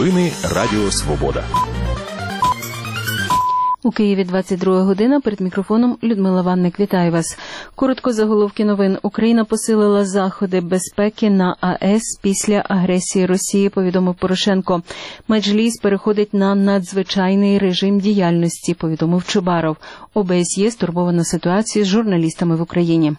Новини Радіо Свобода. У Києві 22 година. Перед мікрофоном Людмила Ванник. Вітаю вас. Коротко заголовки новин. Україна посилила заходи безпеки на АЕС після агресії Росії, повідомив Порошенко. Меджліс переходить на надзвичайний режим діяльності, повідомив Чубаров. ОБСЄ стурбована ситуацією з журналістами в Україні.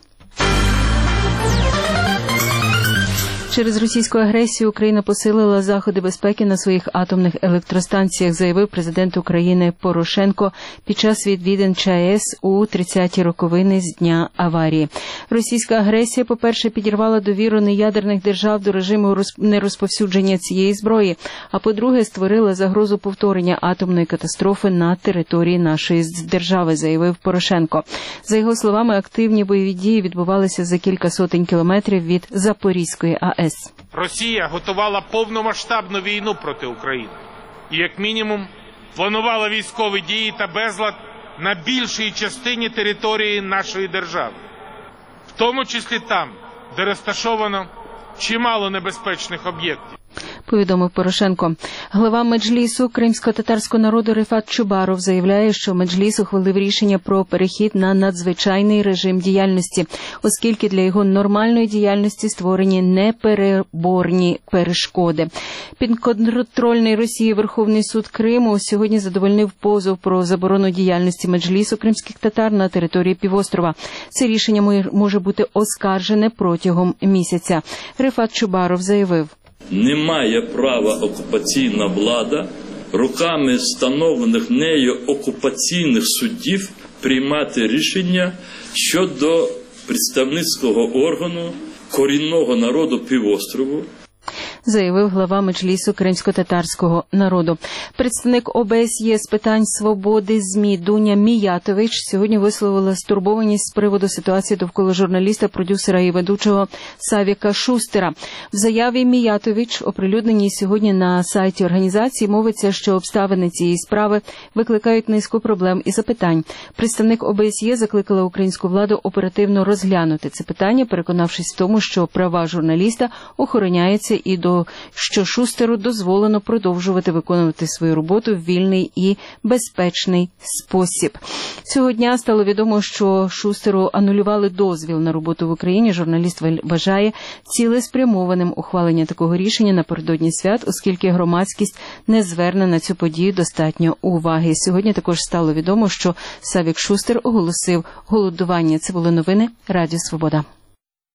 Через російську агресію Україна посилила заходи безпеки на своїх атомних електростанціях, заявив президент України Порошенко під час відвідин ЧАЕС у 30-ті роковини з дня аварії. Російська агресія, по-перше, підірвала довіру неядерних держав до режиму нерозповсюдження цієї зброї, а по-друге, створила загрозу повторення атомної катастрофи на території нашої держави, заявив Порошенко. За його словами, активні бойові дії відбувалися за кілька сотень кілометрів від Запорізької АЕС. Росія готувала повномасштабну війну проти України і, як мінімум, планувала військові дії та безлад на більшій частині території нашої держави, в тому числі там, де розташовано чимало небезпечних об'єктів, повідомив Порошенко. Глава Меджлісу кримсько-татарського народу Рифат Чубаров заявляє, що Меджліс ухвалив рішення про перехід на надзвичайний режим діяльності, оскільки для його нормальної діяльності створені непереборні перешкоди. Підконтрольний Росії Верховний суд Криму сьогодні задовольнив позов про заборону діяльності Меджлісу кримських татар на території півострова. Це рішення може бути оскаржене протягом місяця. Рифат Чубаров заявив: «Не права окупаційна влада руками встановлених нею окупаційних суддів приймати рішення щодо представницького органу корінного народу півострову», заявив глава Меджлісу кримсько-татарського народу. Представник ОБСЄ з питань свободи ЗМІ Дуня Міятович сьогодні висловила стурбованість з приводу ситуації довкола журналіста, продюсера і ведучого Савіка Шустера. В заяві Міятович, оприлюдненій сьогодні на сайті організації, мовиться, що обставини цієї справи викликають низку проблем і запитань. Представник ОБСЄ закликала українську владу оперативно розглянути це питання, переконавшись в тому, що права журналіста охороняються і що Шустеру дозволено продовжувати виконувати свою роботу в вільний і безпечний спосіб. Цього дня стало відомо, що Шустеру анулювали дозвіл на роботу в Україні. Журналіст вважає цілеспрямованим ухвалення такого рішення напередодні свят, оскільки громадськість не зверне на цю подію достатньо уваги. Сьогодні також стало відомо, що Савік Шустер оголосив голодування. Це були новини Радіо Свобода.